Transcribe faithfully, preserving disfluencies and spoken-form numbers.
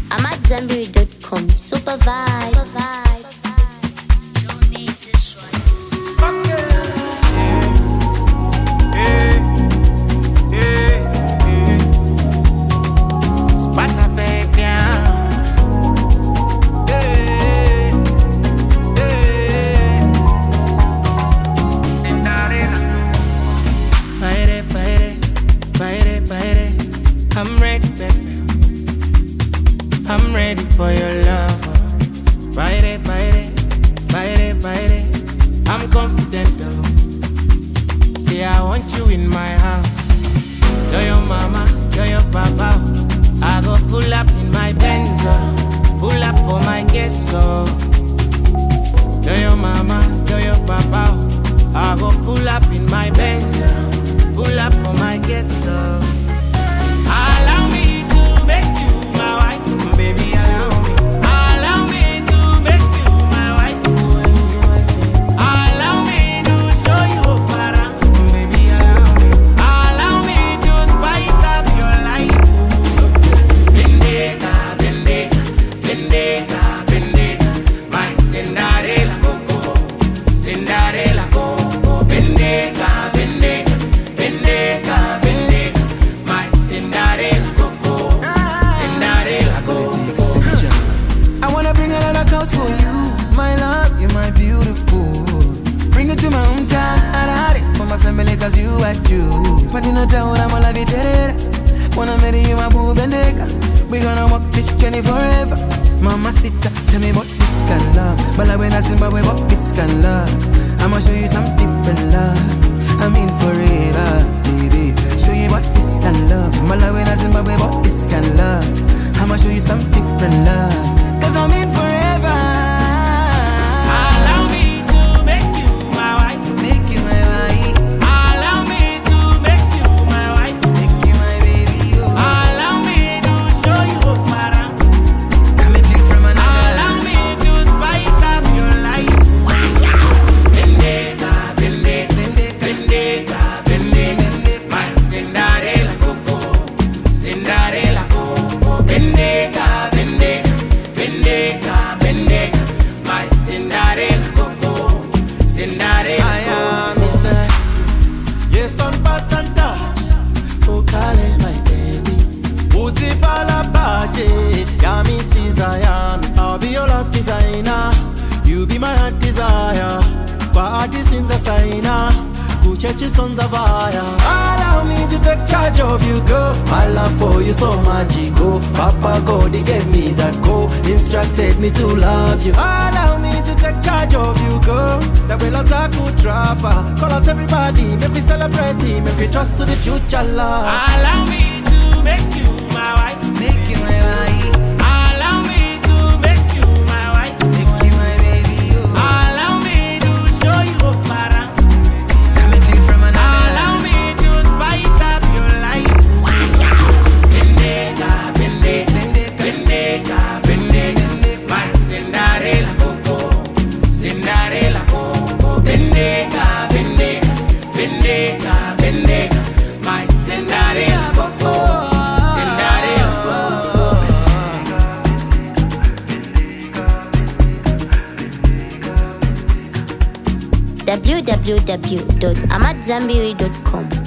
I'm at Zambiri dot com. Super vibe. Super vibe. Don't need this one. Fuck yeah. Yeah. Yeah. Yeah. Spata baby. Yeah. Yeah. Baile, baile, baile, baile. I'm ready, baby. I'm ready for your love. Bite it, bite it, bite it, bite it. I'm confident though. See, I want you in my house. Tell your mama, tell your papa. I go pull up in my Benz, oh. Pull up for my guests, oh. Tell your mama, tell your papa. I go pull up in my Benz, oh. Pull up for my guests, oh. Allow me to make you my wife, baby. Allow me. Allow me to make you my wife. Allow me to show you around, baby. Allow me. Allow me to spice up your life. Bendiga, bendiga, bendiga, bendiga, my Cinderella Coco, Cinderella Coco, bendiga, bendiga, bendiga, bendiga, my Cinderella Coco, Cinderella Coco. I wanna bring another house for you, my love, you're my beautiful. Bring it to my hometown, I had it for my family cause you are you. But in the town, I'm a love it, wanna marry you, my boo bendiga. We gonna walk this journey forever. Mama Sita, tell me what this can love. But like when I Zimbabwe, what this can love. I'ma show you some different love. I mean forever, baby. Show you what this can love. But like when I Zimbabwe, what this can love. I'ma show you some different love. Cause I'm in forever. Allow me to make you my wife. Make you my wife. Allow me to make you my wife. Make you my baby. Oh. Allow me to show you around. Come and drink from another. Allow me to spice up your life. Bendiga, bendiga, bendiga, bendiga, my Cinderella Coco, Cinderella Coco. Bendiga, bendiga, bendiga, bendiga, my Cinderella Coco, Cinderella I am is a yes on bats and touch. Oh, Kale, my baby. Uzi fala baje, yami Caesar. I'll be your love designer. You be my heart desire. Parties in the signer. Kuchechi on the fire. Allow me to take charge of you, girl. My love for you so magical. Papa God, he gave me that code. Instructed me to love you. Allow me to take charge of you, girl. That will attack good trapper. Call out everybody, make me celebrate him, make me trust to the future love. Allow me to make you my wife. Make you my wife. Allow me to make you my wife. Make you my baby. Oh. Allow me to show you around. Come and drink from another. Allow me to spice up your life. Bendiga, bendiga, bendiga, bendiga, my Cinderella Coco, Cinderella Coco. Bendiga, bendiga, bendiga, bendiga, my Cinderella Coco, Cinderella Coco. w w w dot amatzambiri dot com